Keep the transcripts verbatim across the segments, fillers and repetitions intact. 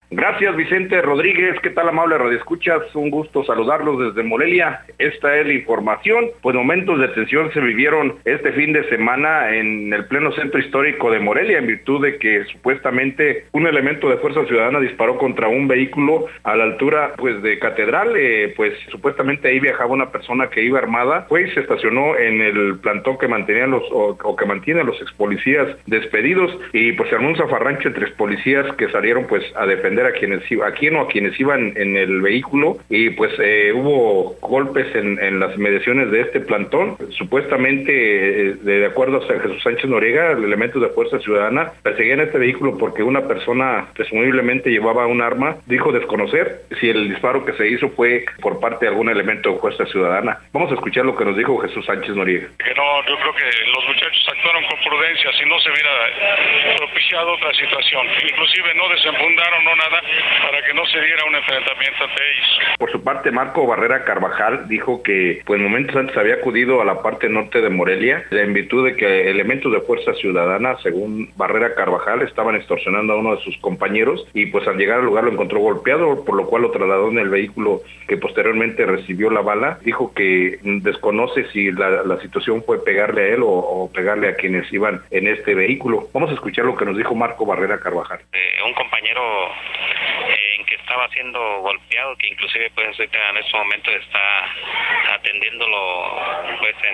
Gracias, Vicente Rodríguez. ¿Qué tal, amable radioescuchas? Un gusto saludarlos desde Morelia. Esta es la información. Pues momentos de tensión se vivieron este fin de semana en el pleno centro histórico de Morelia, en virtud de que supuestamente un elemento de Fuerza Ciudadana disparó contra un vehículo a la altura pues de Catedral. Eh, pues supuestamente ahí viajaba una persona que iba armada, pues se estacionó en el plantón que mantenían los o, o que mantienen los ex policías despedidos, y pues se armó un zafarrancho entre ex policías que salieron pues a defender a quienes a quien o a quienes iban en el vehículo, y pues eh, hubo golpes en, en las inmediaciones de este plantón. Supuestamente, eh, de acuerdo a Jesús Sánchez Noriega, el elemento de Fuerza Ciudadana perseguían este vehículo porque una persona presumiblemente llevaba un arma. Dijo desconocer si el disparo que se hizo fue por parte de algún elemento de Fuerza Ciudadana. Vamos a escuchar lo que nos dijo Jesús Sánchez Noriega. Que no, yo creo que los muchachos actuaron con prudencia, si no se hubiera propiciado otra situación. Inclusive no desenfundaron, no nada, para que no se diera un enfrentamiento ante ellos. Por su parte, Marco Barrera Carvajal dijo que pues momentos antes había acudido a la parte norte de Morelia en virtud de que elementos de Fuerza Ciudadana, según Barrera Carvajal, estaban extorsionando a uno de sus compañeros, y pues al llegar al lugar lo encontró golpeado, por lo cual lo trasladó en el vehículo que posteriormente recibió la bala. Dijo que desconoce si la, la situación fue pegarle a él o, o pegarle a quienes iban en este vehículo. Vamos a escuchar lo que nos dijo Marco Barrera Carvajal. Eh, un compañero en que estaba siendo golpeado, que inclusive pues en este momento está atendiéndolo pues en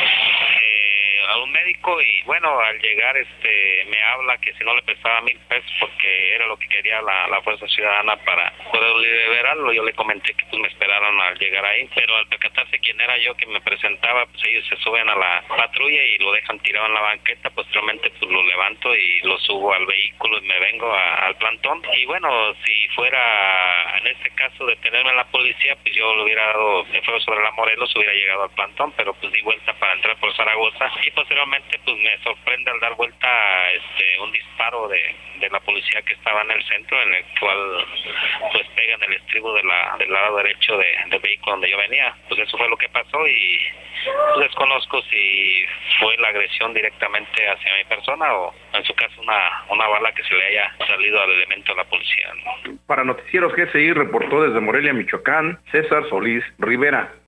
eh, a un médico, y bueno, al llegar este me habla que si no le prestaba mil pesos porque era lo que quería la, la Fuerza Ciudadana para poder liberarlo. Yo le comenté que pues me esperaron al llegar ahí, pero al percatarse quién era yo que me presentaba, pues ellos se suben a la patrulla y lo dejan tirado en la banqueta. Posteriormente pues lo levanto y lo subo al vehículo y me vengo a, al plantón. Y bueno, si fuera en este caso detenerme a la policía, pues yo le hubiera dado, me fue sobre la Morelos, hubiera llegado al plantón, pero pues di vuelta para entrar por Zaragoza, y posteriormente pues me sorprende al dar vuelta este un disparo de, de la policía que estaba en el centro, en el cual pues pega en el estribo de la, del lado derecho de, del vehículo donde yo venía. Pues eso fue lo que pasó, y pues desconozco si fue la agresión directamente hacia mi persona o en su caso una, una bala que se le haya salido al elemento de la policía, ¿no? Para Noticieros G C I reportó desde Morelia, Michoacán, César Solís Rivera.